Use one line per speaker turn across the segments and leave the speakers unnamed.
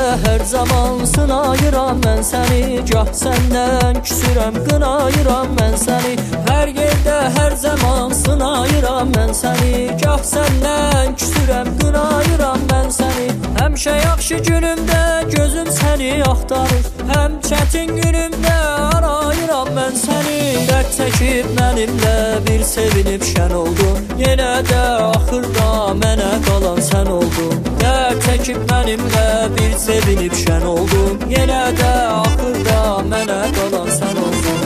hər zaman sınayıram mən səni, gah səndən küsürəm, qınayıram mən səni. Hər yerdə, hər zaman sınayıram mən səni, gah səndən küsürəm, qınayıram mən səni. Həmişə yaxşı günümdə gözüm səni axtarır, həm çətin günümdə arayıram mən səni. Dərd çəkib mənimlə bir sevinib şən oldun, yenə də axırda mənə qalan sən oldun. Dərd çəkib mənimlə bir sevinib şən oldun, yenə də axırda mənə qalan sən oldun.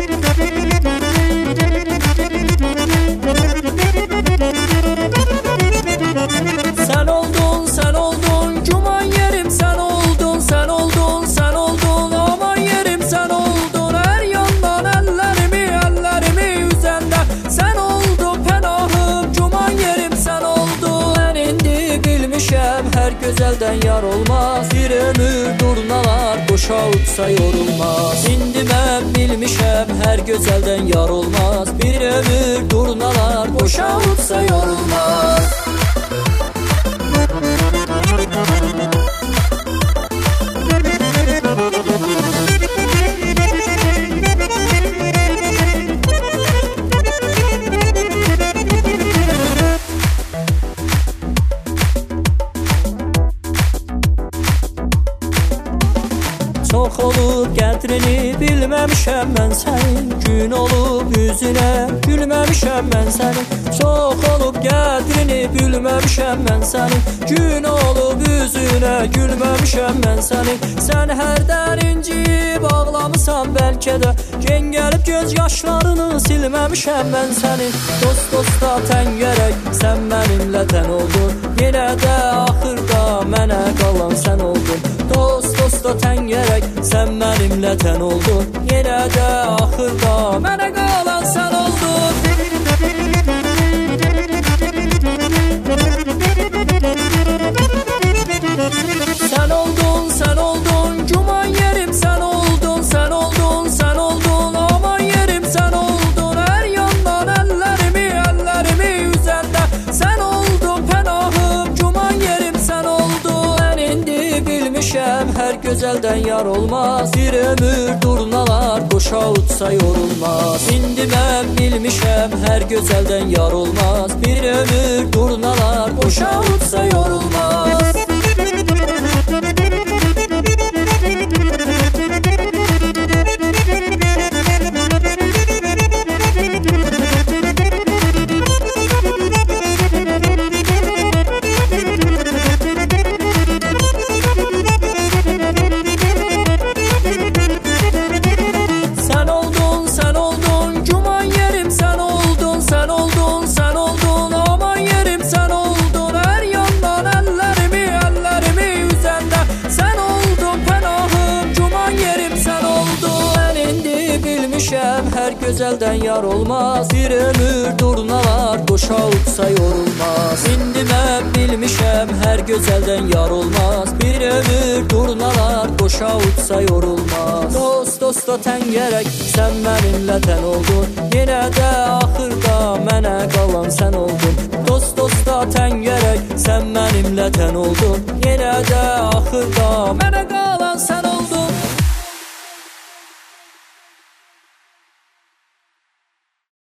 Sən oldun, sən oldun, güman yerim sən oldun, sən oldun, sən oldun, aman yerim sən oldun. Hər yandan əllərimi üzəndə sən oldun pənahım, güman yerim sən oldun. Mən indi bilmişəm hər gözəldən yar olmaz, bir ömür durnalar boşa uçsa yorulmaz. İndi mən bilmişəm hər gözəldən yar olmaz, bir ömür durnalar boşa uçsa yorulmaz. Çox olub qədrini bilməmişəm mən sənin, gün olub üzünə gülməmişəm mən sənin. Çox olub qədrini bilməmişəm mən sənin, gün olub üzünə gülməmişəm mən sənin. Sən hərdən inciyib ağlamısan bəlkə də, gen gəlib göz yaşlarını silməmişəm mən sənin. Dost dosta tən gərək sən mənimlə tən oldun, yenə də axırda mənə qalan sən oldun. Dost dosta tən gərək sən mənimlə tən oldun, yenə də axırda mənə qalan sən oldun. Sən oldun, sən oldun, güman yerim sən oldun, sən oldun, sən oldun, aman yerim sən oldun. Hər yandan əllərimi üzəndə sən oldun pənahım, güman yerim sən oldun. Mən indi bilmişəm hər gözəldən yar olmaz, bir ömür durnalar boşa uçsa yorulmaz. İndi mən bilmişəm hər gözəldən yar olmaz, bir ömür durnalar boşa uçsa yorulmaz. Hər gözəldən yar olmaz, bir ömür durnalar boşa uçsa yorulmaz. İndi mən bilmişəm hər gözəldən yar olmaz, bir ömür durnalar boşa uçsa yorulmaz. Dost dosta tən gərək sən mənimlə tən oldun, yenə də axırda mənə qalan sən oldun. Dost dosta tən gərək sən mənimlə tən oldun, yenə də axırda mənə qalan sən oldun.